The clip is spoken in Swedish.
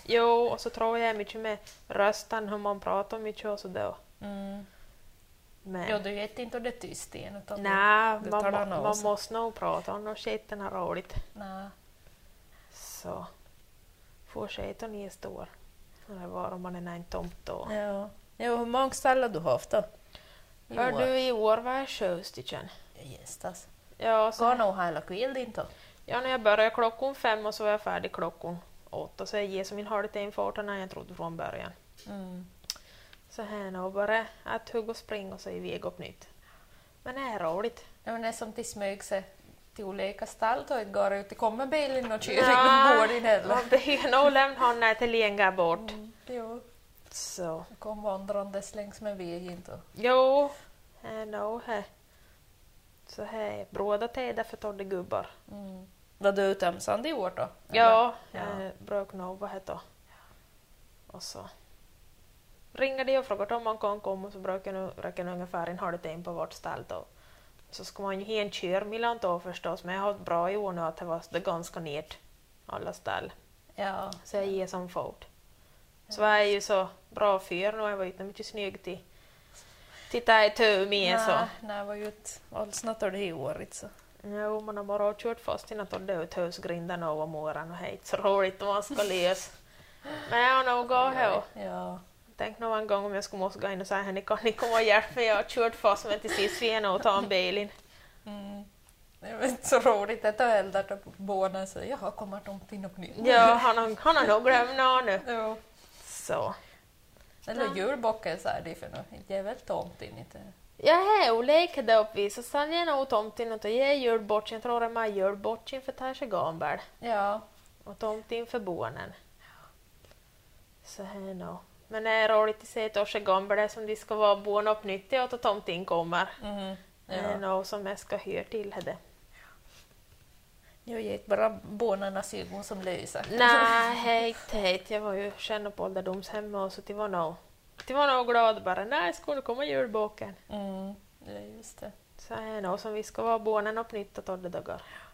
Jo, och så tror jag mycket med rösten, hur man pratar mycket och så då. Men Jo, du vet inte om det är tyst igen. Utan nej, du talar man måste nog prata om skiten är roligt. Nej. Så får skiten i stor. Det var om man är en tomt då. Ja. Jo, hur många ställen du har haft då? Hör du, i år var jag 7 stycken. Gästas. Ja, Går nog hela kvällen inte. ja, när jag började klockan 5 och så var jag färdig klockan 8. Så jag ger som min halvtimme fortare än jag trodde från början. Så här nog bara att hugga och springa och så iväg upp nytt. Men det är roligt. Ja, men det är som till smyg sig till olika stall och inte går ut. Det kommer bilen och kör in gården heller. Man behöver nog lämna honom till längre bort. Jo. Så. Det kom vandrandes längs med vägen. Jo, det är nog här. Så här bråda tider för torra gubbar. Var du utömsande i år då? Ja, jag brukar nog vara här då. Och så ringer de och frågar om man kan komma och så brukar jag räcka ungefär en halvtimme på vårt ställ då. Så ska man ju ha en körmilan då förstås, men jag har ett bra i år nu att det var ganska nert alla ställ. Ja. Så jag ger som fot. Så jag är ju så bra för nu, jag var inte mycket snygg till titta i tur med så. Nej, det var ju ett alls något av det i året så. Jo, man har bara kört fast innan att det ut husgrinden över morgonen och hejt så roligt om man ska lösa. Men jag har nog gått här. Ja. Tänk nog en gång om jag skulle måste gå in och säga henne kan ni komma och hjälpa mig, jag har kört fast mig till sist igen och ta en bil in. Det är inte så roligt att eldar på båda så jag kommer tomten upp nytt. Ja, han har nog glömt något nu. Jo. Så. Eller julbocken så är det för nu. Det är väl tomten inte. Jag har olika där uppe så sen jag nog tomten och ge julbortsen, jag tror det är med julbortsen för tar sig gammal. Ja. Och tomten för barnen. Så här nog. Men det är roligt att se att Orsa gamla som de ska vara barn upp nytt och att tomten kommer. Det är nog som jag ska höra till det. Jag gick bara barnarnas ögon som lyser. Nej, hejt. Jag var ju känner på ålderdomshem och så det var nog glad bara. Nej, skulle komma julboken. Ja, just det. Så är det nog som vi ska vara barnen upp nytt och 12 dagar.